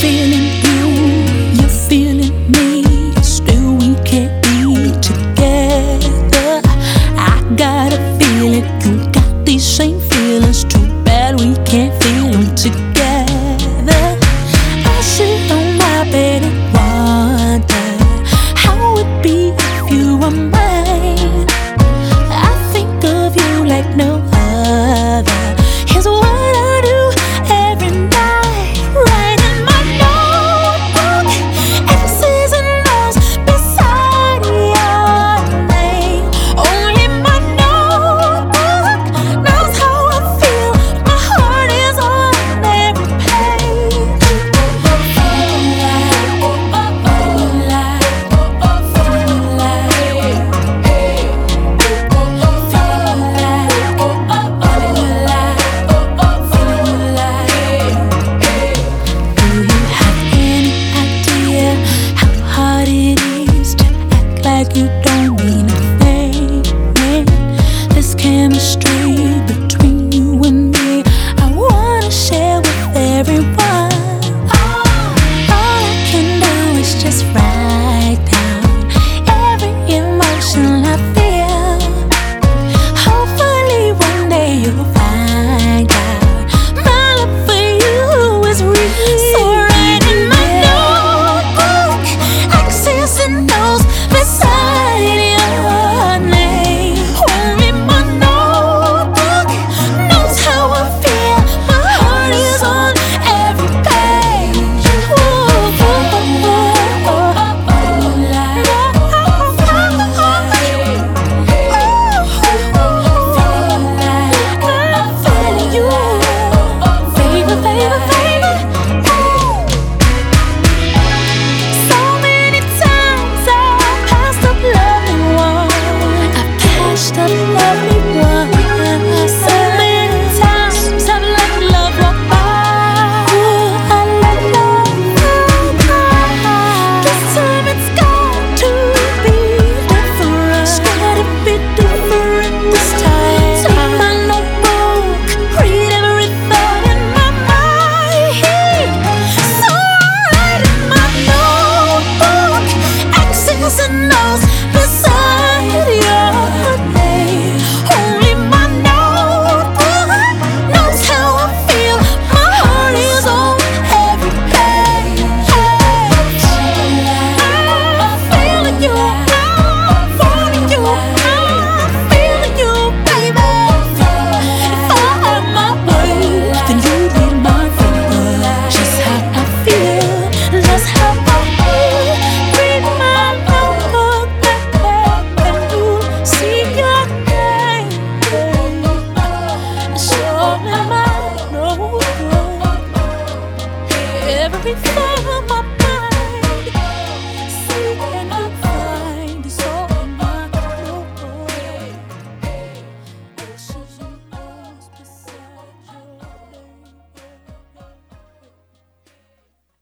feeling you, you're feeling me. Still we can't be together. I got a feeling you got these same feelings. Too bad we can't feel them together. I sit on my bed and wonder how it would be if you were mine. I think of you like no other. Here's what I do every night. Write in my notebook X's and O's beside your name. Only my notebook knows how I feel. My heart is on every page. Like you don't mean a thing. This chemistry between you and me, I wanna share with everyone.